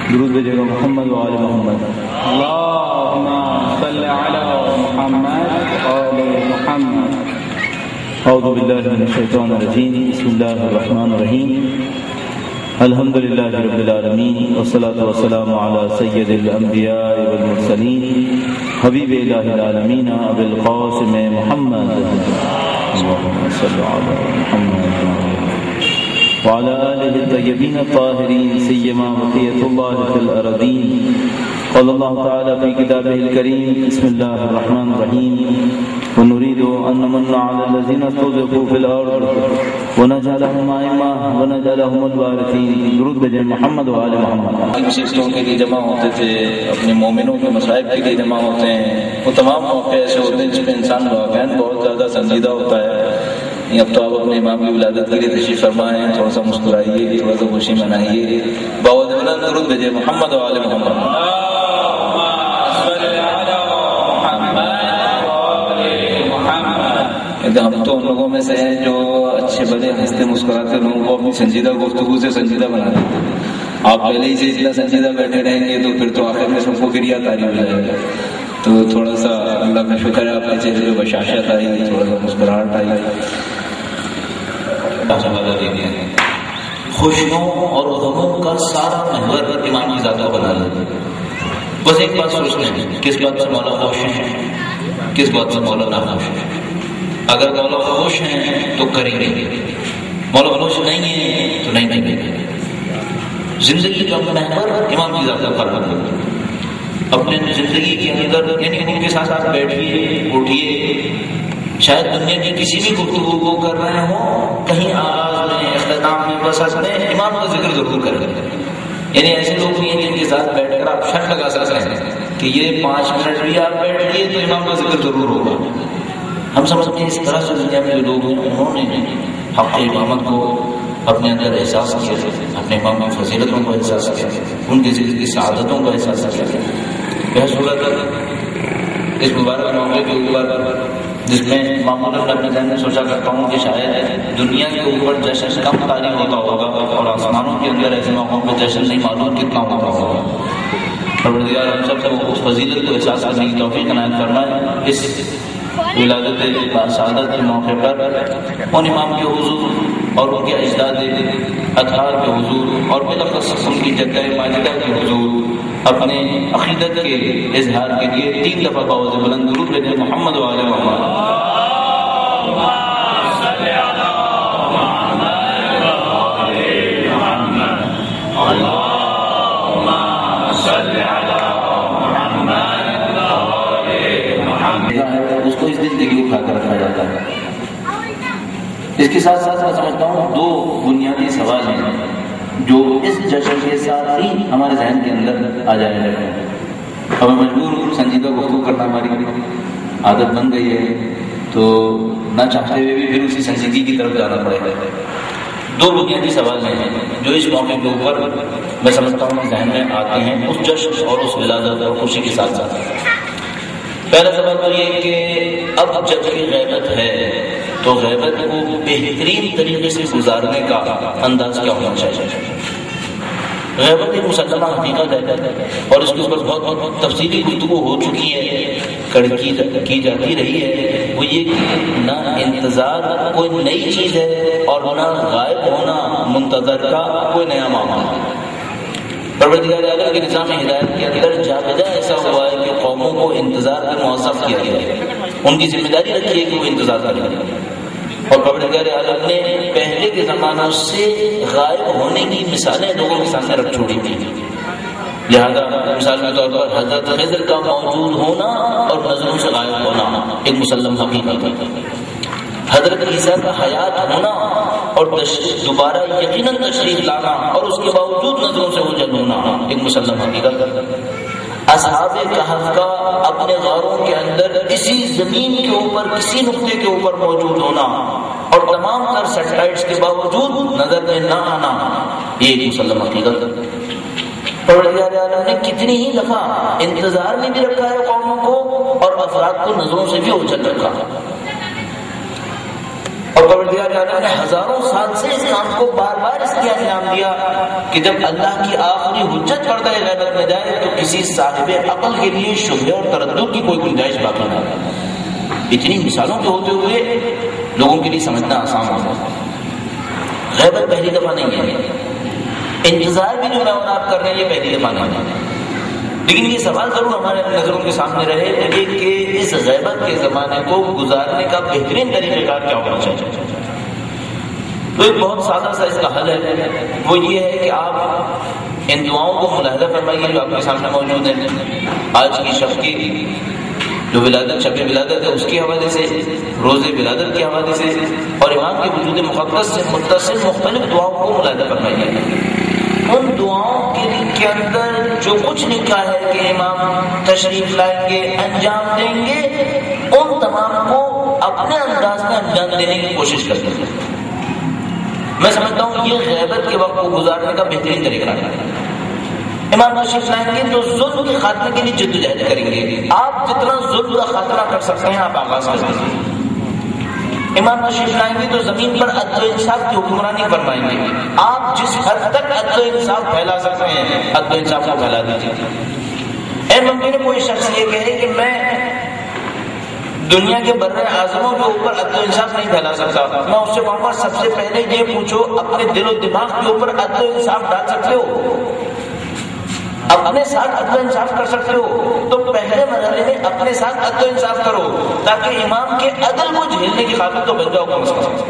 درود بھیجے گا محمد و آل محمد. اللہم صل علی محمد و آل محمد. اعوذ باللہ من الشیطان الرجیم. بسم اللہ الرحمن الرحیم. الحمد للہ رب العالمین والصلاة والسلام علی سید الانبیاء والمرسلین حبیب الہ العالمین ابی القاسم محمد. اللہم صل علی محمد وعلى آله الطيبين الطاهرين سيما بقية الله في الأرضين. قال الله تعالى في كتابه الكريم بسم الله الرحمن الرحيم ونريد أن نمن على الذين استضعفوا في الأرض ونجعلهم أئمة ونجعلهم الوارثين. درود بجے محمد و آل محمد. مصیبتوں کے لیے جمع ہوتے تھے، اپنے مومنوں کے مصائب کے لیے جمع ہوتے ہیں. وہ تمام موقع ایسے ہوتے ہیں جس پہ انسان واقعاً بہت زیادہ سنجیدہ ہوتا ہے. اب تو آپ اپنے امام کی ولادت کے لیے تشریف فرمائیں، تھوڑا سا مسکرائیے، تھوڑا سا خوشی منائیے. باوجود بلند درود بھیجے محمد و آل محمد. ہم تو ان لوگوں میں سے ہیں جو اچھے بڑے ہنستے مسکراتے لوگوں کو اپنی سنجیدہ گفتگو سے سنجیدہ بنا دیتے ہیں. آپ پہلے ہی سے اتنا سنجیدہ بیٹھے رہیں گے تو پھر تو آخر میں سب کو گریا طاری ہو جائے گا. تو تھوڑا سا اللہ کا شکر ہے آپ کے چہرے پہ بشاشت آئی، تھوڑا سا مسکراہٹ آئی. خوشیوں اور غموں کا سارا محور امام کی ذات کو بنا لیتے. بس ایک بات سوچنے میں، کس بات سے مولا خوش ہے، کس بات سے مولا ناخوش ہے. اگر مولا خوش ہیں تو کریں گے، مولا خوش نہیں ہے تو نہیں کریں گے. زندگی کا محور امام کی ذات کا قرار ہے. اپنے زندگی کے اندر یعنی ان کے ساتھ ساتھ بیٹھیے، اٹھیے، شاید دنیا کی کسی بھی گفتگو کو کر رہے ہوں، کہیں آغاز میں، اختتام میں، بس میں امام کا ذکر ضرور کریں. یعنی ایسے لوگ بھی ہیں جن کے ساتھ بیٹھ کر آپ شرط لگا سکتے ہیں کہ یہ 5 منٹ بھی آپ بیٹھ لیے تو امام کا ذکر ضرور ہوگا. ہم سمجھتے ہیں اس طرح سے دنیا میں جو لوگ ہیں انہوں نے حق امامت کو اپنے اندر احساس کیا، اپنے امام کی فضیلتوں کو احساس کیا، ان کی زندگی کی سعادتوں کو احساس کیا. بحصورت اس مبارک موقع کے اوپر جس میں معمولاً اپنے ذہن میں سوچا کرتا ہوں کہ شاید دنیا کے اوپر جشن کم طاری ہوتا ہوگا اور آسمانوں کے اندر ایسے موقعوں پہ جشن نہیں معلوم کتنا ہوتا ہوگا. پروردگار ہم سب کو اس فضیلت کو احساس کرنے کی توفیق عنایت فرمائے. اس ولادت سعادت کے موقع پر ان امام کے حضور اور ان کے اجداد اطہار کے حضور اور بالخصوص ان کی جدہ ماجدہ کے حضور اپنے عقیدت کے اظہار کے لیے 3 دفعہ باوز بلند درود بھیجے محمد و آل محمد. اس کو اس زندگی کو کھا کر رکھا جاتا ہے. اس کے ساتھ ساتھ میں سمجھتا ہوں 2 بنیادی سوال ہیں جو اس جشن کے ساتھ ہی ہمارے ذہن کے اندر آ جائے گا. ہمیں مجبور سنجیدہ گفتگو کرنا ہماری عادت بن گئی ہے، تو نہ چاہتے ہوئے بھی پھر اسی سنجیدگی کی طرف جانا پڑے گا. 2 بنیادی سوال ہیں جو اس موقع کے اوپر میں سمجھتا ہوں کہ ذہن میں آتے ہیں اس جشن اور اس ولادت اور خوشی کے ساتھ ساتھ. پہلا سوال تو یہ کہ اب جب یہ غیبت ہے تو غیبت کو بہترین طریقے سے گزارنے کا انداز کیا ہونا چاہیے. غیبت ایک مسلمہ حقیقت ہے اور اس کے اوپر بہت تفصیلی گفتگو ہو چکی ہے، کی جاتی رہی ہے. وہ یہ کہ نہ انتظار کوئی نئی چیز ہے اور نہ غائب ہونا منتظر کا کوئی نیا معاملہ. پروردگار عالم کے نظام ہدایت کے اندر جا بجا ایسا ہوا ہے کہ قوموں کو انتظار میں موظف کیا گیا ہے، ان کی ذمہ داری رکھی ہے کہ وہ انتظار کریں. اور پروردگار عالم نے پہلے کے زمانوں سے غائب ہونے کی مثالیں لوگوں کے سامنے رکھ چھوڑی تھی. لہذا مثال کے طور پر حضرت خضر کا موجود ہونا اور نظروں سے غائب ہونا ایک مسلم حقیقت ہے. حضرت عیسیٰ کا حیات ہونا اور دوبارہ یقیناً تشریف لانا اور اس کے باوجود نظروں سے اوجھل ہونا ایک مسلم حقیقت ہے. اصحاب کہف کا اپنے غاروں کے اندر کسی زمین کے اوپر کسی نقطے کے اوپر موجود ہونا اور تمام تر سیٹلائٹس کے باوجود نظر میں نہ آنا یہ ایک مسلم حقیقت ہے. پروردگار عالم نے کتنی ہی دفعہ انتظار میں بھی رکھا ہے قوموں کو اور افراد کو نظروں سے بھی اوجھل رکھا. اور پروردگار عالم نے ہزاروں سال سے اس کام کو بار بار اس لیے انجام دیا کہ جب اللہ کی آخری حجت پردہ غیبت میں جائے تو کسی صاحب عقل کے لیے شبہ اور تردد کی کوئی گنجائش باقی نہ رہے۔ اتنی مثالوں کے ہوتے ہوئے لوگوں کے لیے سمجھنا آسان ہوتا ہے۔ غیبت پہلی دفعہ نہیں ہے، انتظار بھی جو میں اور آپ کر رہے ہیں یہ پہلی دفعہ نہیں ہے، لیکن یہ سوال ضرور ہمارے نظروں کے سامنے رہے کہ اس غیبت کے زمانے کو گزارنے کا بہترین طریقہ کار کیا ہونا چاہیے۔ تو ایک بہت سادہ سا اس کا حل ہے، وہ یہ ہے کہ آپ ان دعاؤں کو ملاحظہ فرمائیے جو آپ کے سامنے موجود ہیں۔ آج کی شب کی جو ولادت، شب ولادت ہے، اس کے حوالے سے، روز ولادت کے حوالے سے اور امام کے وجود مقدس سے متصل مختلف دعاؤں کو ملاحظہ فرمائیے۔ ان دعاؤں کے اندر جو کچھ لکھا ہے کہ امام تشریف لائیں گے، انجام دیں گے، ان تمام کو اپنے انداز میں انجام دینے کی کوشش کرتے ہیں۔ میں سمجھتا ہوں یہ غیبت کے وقت کو گزارنے کا بہترین طریقہ ہے۔ امام تشریف لائیں گے تو ظلم کے خاتمے کے لیے جدوجہد کریں گے۔ آپ جتنا ظلم کا خاتمہ کر سکتے ہیں آپ آغاز کر دیجیے۔ امام تشریف لائیں گے تو زمین پر عدل و انصاف کی حکمرانی فرمائیں گے۔ آپ جس حد تک عدل و انصاف پھیلا سکتے ہیں عدل و انصاف کو پھیلا دیجیے۔ اے ممکن ہے کوئی شخص یہ کہے کہ میں دنیا کے بر اعظموں کے اوپر عدل و انصاف نہیں پھیلا سکتا، میں اس سے کہوں گا سب سے پہلے یہ پوچھو اپنے دل و دماغ کے اوپر عدل و انصاف ڈال سکتے ہو؟ اپنے ساتھ عدل و انصاف کر سکتے ہو تو پہلے مرحلے میں اپنے ساتھ عدل و انصاف کرو تاکہ امام کے عدل کو جھیلنے کی قابل تو بن جاؤ کم از کم۔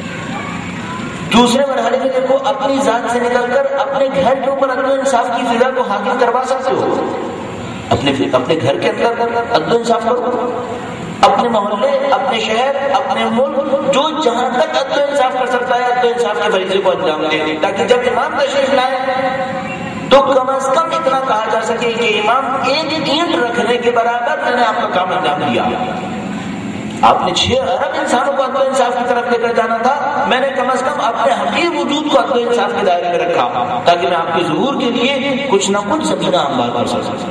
دوسرے مرحلے میں دیکھو اپنی ذات سے نکل کر اپنے گھر کے اوپر عدل و انصاف کی فضا کو حاکم کروا سکتے ہو۔ اپنے گھر کے اندر عدل و انصاف کرو، اپنے محلے، اپنے شہر، اپنے ملک، جو جہاں تک عدل و انصاف کر سکتا ہے عدل و انصاف کے فریضے کو انجام دے تاکہ جب امام تشریف لائے تو کم از کم اتنا کہا جا سکے کہ امام ایک اینٹ رکھنے کے برابر میں نے آپ کا کام انجام دیا۔ آپ نے 6 ارب انسانوں کو عدل و انصاف کی طرف لے کر جانا تھا، میں نے کم از کم اپنے حقیقی وجود کو عدل و انصاف کے دائرے میں رکھا تاکہ میں آپ کے ظہور کے لیے کچھ نہ کچھ زمینہ ہموار کر سکتا۔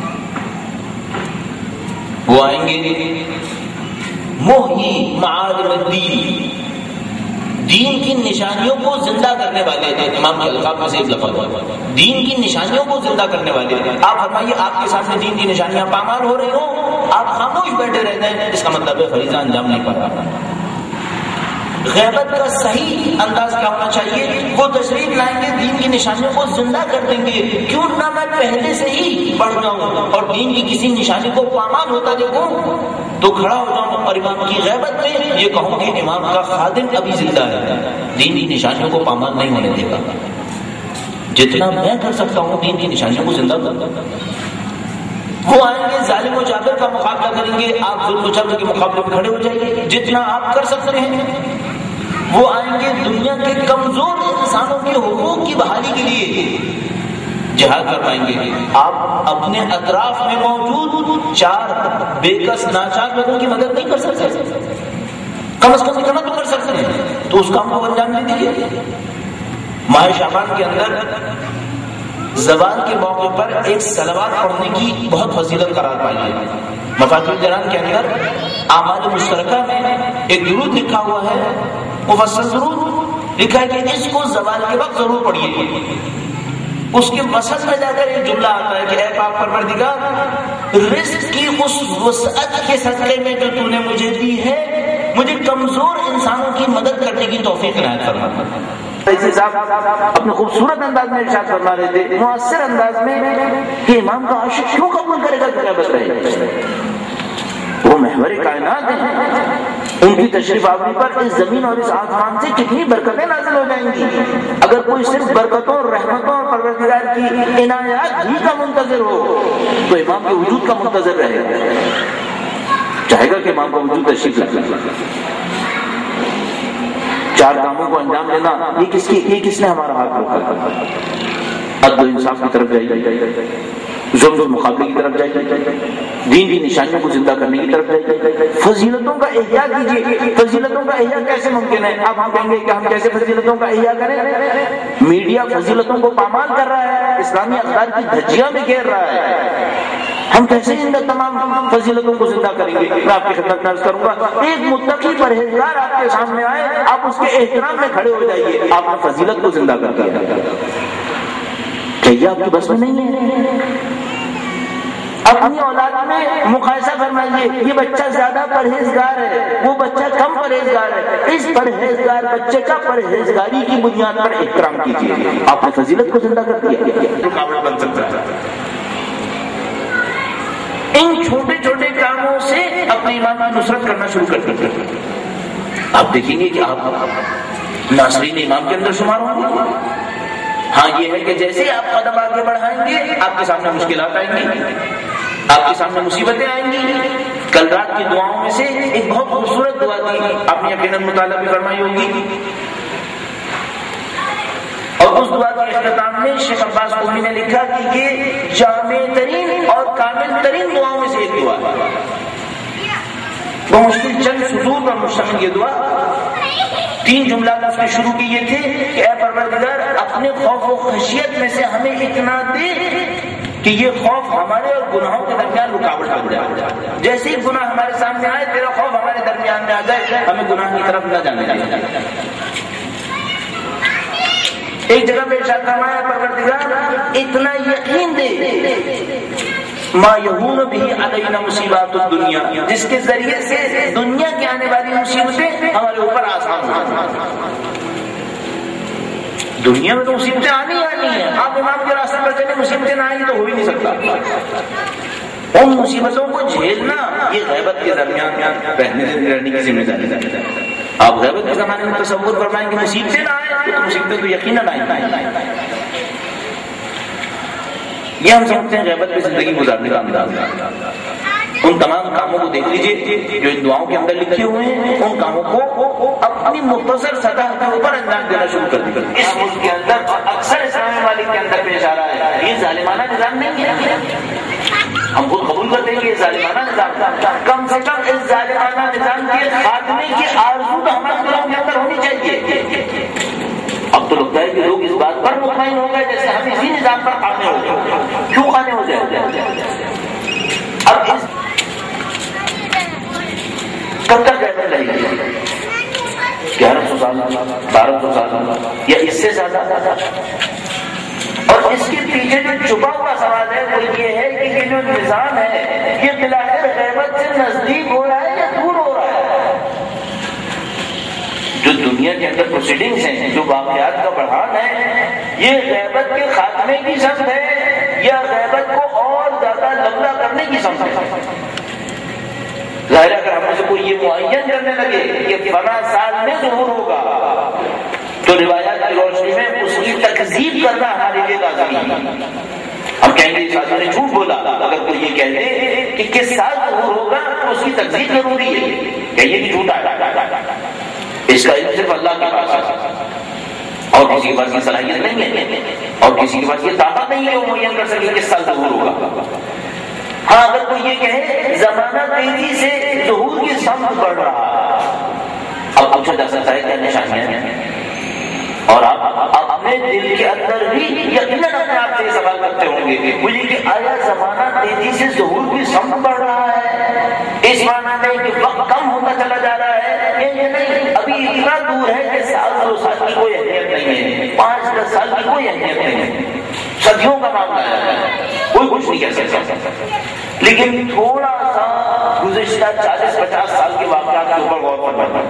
وہ آئیں گے محیی معالم الدین، دین کی نشانیوں کو زندہ کرنے والے تھے۔ امام کے القاب میں سے ایک لفظ ہے دین کی نشانیوں کو زندہ کرنے والے۔ آپ فرمائیے آپ کے سامنے دین کی نشانیاں پامال ہو رہی ہوں، آپ خاموش بیٹھے رہتے ہیں، اس کا مطلب ہے فریضہ انجام نہیں پا رہا۔ غیبت کا صحیح انداز کیا ہونا چاہیے؟ وہ تشریف لائیں گے، دین کی نشانیوں کو زندہ کر دیں گے، کیوں نہ میں پہلے سے ہی بڑھ جاؤں اور دین کی کسی نشانی کو پامال ہوتا دیکھوں تو کھڑا ہو جاؤں اور امام کی غیبت میں یہ کہوں کہ امام کا خادم ابھی زندہ ہے، دین کی نشانیوں کو پامال نہیں ہونے دے گا۔ جتنا میں کر سکتا ہوں دین کی نشانیوں کو زندہ کروں۔ وہ آئیں گے ظالم و جابر کا مقابلہ کریں گے، آپ ظلم و جبر کے مقابلے میں کھڑے ہو جائیے جتنا آپ کر سکتے ہیں۔ وہ آئیں گے دنیا کے کمزور انسانوں کے حقوق کی بحالی کے لیے جہاد کروائیں گے۔ آپ اپنے اطراف میں موجود 4 بے کس ناچار لوگوں کی مدد نہیں کر سکتے، کم از کم اتنا تو کر سکتے ہیں، تو اس کام کو انجام دے دیجیے۔ ماہ شعبان کے اندر زوال کے موقع پر ایک صلوات پڑھنے کی بہت فضیلت قرار پائی ہے۔ مفاتیح الجنان کے اندر اعمال مشترکہ میں ایک درود لکھا ہوا ہے، مفصل درود لکھا ہے کہ اس کو زوال کے وقت ضرور پڑھیے۔ اس کے وسط میں جا کر ایک جملہ آتا ہے کہ اے پاک پروردگار، رزق کی اس وسعت کے صدقے میں جو تو نے مجھے دی ہے، مجھے کمزور انسانوں کی مدد کرنے کی توفیق عنایت فرما۔ اپنے خوبصورت انداز میں ارشاد فرما رہے تھے، مؤثر انداز میں، کہ امام کا عاشق کیوں قبول کرے گا کیا بتائے؟ وہ محور کائنات ہیں، ان کی تشریف آوری پر اس زمین اور اس آسمان سے کتنی برکتیں نازل ہو جائیں گی۔ اگر کوئی صرف برکتوں اور رحمتوں اور پروردگار کی عنایات ہی کا منتظر ہو تو امام کے وجود کا منتظر رہے گا، چاہے گا کہ امام کا وجود تشریف لائے۔ 4 کاموں کو انجام دینا، یہ کس نے ہمارا ہاتھ روکا؟ عدل و انصاف کی طرف جائیے، ظلم و مقابلے کی طرف جائیے، دین کی نشانیوں کو زندہ کرنے کی طرف جائیے، فضیلتوں کا احیا کیجیے۔ فضیلتوں کا احیا کیسے ممکن ہے؟ اب ہم کہیں گے کہ ہم کیسے فضیلتوں کا احیا کریں؟ میڈیا فضیلتوں کو پامال کر رہا ہے، اسلامی اخبار کی دھجیاں میں گھیر رہا ہے، ہم کیسے ان تمام فضیلتوں کو زندہ کریں گے؟ میں آپ کی خدمت میں عرض کروں گا، ایک متقی پرہیزگار آپ کے سامنے آئے، آپ اس کے احترام میں کھڑے ہو جائیے، آپ نے فضیلت کو زندہ کر دیا۔ چاہیے آپ کی بس میں نہیں ہے؟ اپنی اولاد میں مقایسہ فرمائیے، یہ بچہ زیادہ پرہیزگار ہے، وہ بچہ کم پرہیزگار ہے، اس پرہیزگار بچے کا پرہیزگاری کی بنیاد پر احترام کیجیے، آپ نے فضیلت کو زندہ کر دیا۔ رکاوٹ بن سکتا ہے، ان چھوٹے چھوٹے کاموں سے اپنے ایمان کی نصرت کرنا شروع کر دیں۔ آپ دیکھیں گے کہ آپ ناصرین ایمان کے اندر شمار ہوں گے۔ ہاں یہ ہے کہ جیسے آپ قدم آگے بڑھائیں گے آپ کے سامنے مشکلات آئیں گی، آپ کے سامنے مصیبتیں آئیں گی۔ کل رات کی دعاؤں میں سے ایک بہت خوبصورت دعا تھی، آپ نے یقیناً مطالعہ بھی فرمائی ہوگی، اور اس دعا کے اختتام میں شیخ عباس قمی نے لکھا کہ یہ جامع ترین اور کامل ترین دعاؤں میں سے ایک دعا ہے۔ بمشکل چند سطور پر مشتمل یہ دعا، 3 جملات اس کے شروع کی یہ تھے کہ اے پروردگار اپنے خوف و خشیت میں سے ہمیں اتنا دے کہ یہ خوف ہمارے اور گناہوں کے درمیان رکاوٹ بن جائے، جیسے ہی گناہ ہمارے سامنے آئے تیرا خوف ہمارے درمیان میں آ جائے، ہمیں گناہ کی طرف نہ جانے دے۔ ایک جگہ پہ ارشاد فرمایا پروردگار اتنا یقین دے ما یہون به علینا مصیبات الدنیا، جس کے ذریعے سے دنیا کی آنے والی مصیبتیں ہمارے اوپر آسان ہو جائیں۔ دنیا میں تو مصیبتیں آنی ہیں، آپ امام کے راستے پر چلے مصیبتیں نہ آئیں تو ہو ہی نہیں سکتا۔ ان مصیبتوں کو جھیلنا یہ غیبت کے درمیان رہنے کی ذمہ داری ہے۔ آپ غیبت کے زمانے میں تصور فرمائیں کہ مصیبتیں نہ آئیں تو مصیبتیں تو یقیناً آئیں۔ یہ ہم سمجھتے ہیں غیبت میں زندگی گزارنے کا انداز۔ ان تمام کاموں کو دیکھ لیجئے جو ان دعاؤں کے اندر لکھے ہوئے ہیں، ان کاموں کو اپنی مختصر سطح کے اوپر انجام دینا شروع کر دیا۔ اس ملک کے اندر اکثر اسلامی ممالک کے اندر پیش آ رہا ہے، یہ ظالمانہ نظام نہیں ہے، ہم خود قبول کرتے ہیں کہ یہ ظالمانہ نظام، کم سے کم اس ظالمانہ نظام کے خاتمے کی آرزو تو ہمارے دلوں کے اندر ہونی چاہیے۔ اب تو لگتا ہے کہ لوگ اس بات پر مطمئن ہو گئے جیسے ہم اسی نظام پر قانے ہو جائے۔ کیوں قانے ہو جائے؟ اب اس کب تک رہنے لگے گی؟ 1100 سال، 1200 سال یا اس سے زیادہ؟ اور اس کے پیچھے جو چھپا ہوا سوال ہے وہ یہ ہے کہ یہ جو نظام ہے یہ بالآخر غیبت سے نزدیک ہو رہا ہے یا دور ہو رہا ہے؟ جو دنیا کے اندر پروسیڈنگز ہیں، جو واقعات کا بڑھان ہے، یہ غیبت کے خاتمے کی سمت ہے یا غیبت کو اور زیادہ لمبا کرنے کی سمت ہے؟ ظاہر اگر ہم سے کوئی یہ معین کرنے لگے کہ فلاں سال میں ظہور ہوگا تو روایات کی روشنی میں اس کی تکذیب کرنا ہمارے لیے لازمی ہے۔ ہم کہیں گے شاہ نے جھوٹ بولا، اگر کوئی یہ کہہ دے کہ کس سال ظہور ہوگا تو اس کی تکذیب ضروری ہے، کہیے کہ جھوٹ آیا، اس کا علم صرف اللہ کے پاس ہے اور کسی کے پاس یہ صلاحیت نہیں ہے اور کسی کے پاس یہ طاقت نہیں ہے وہ معین کر سکے کس سال ظہور ہوگا۔ ہاں اگر کوئی یہ کہے زمانہ تیزی سے ظہور کی سمت بڑھ رہا، اب پوچھا جا سکتا ہے کیا نشانیاں ہیں، اور آپ اپنے دل کے اندر بھی یقیناً اپنے آپ سے یہ سوال کرتے ہوں گے مجھے کہ آیا زمانہ تیزی سے ظہور کی سمت بڑھ رہا ہے، اس معنی میں کہ وقت کم ہوتا چلا جا رہا ہے، یہ نہیں ابھی اتنا دور ہے کہ سال 2 سال کی کوئی اہمیت نہیں ہے، 5-10 سال کی کوئی اہمیت نہیں ہے، صدیوں کا معاملہ ہے، کوئی کچھ نہیں کہہ سکتا۔ لیکن تھوڑا سا گزشتہ 40-50 سال کے واقعات کے اوپر غور کرنا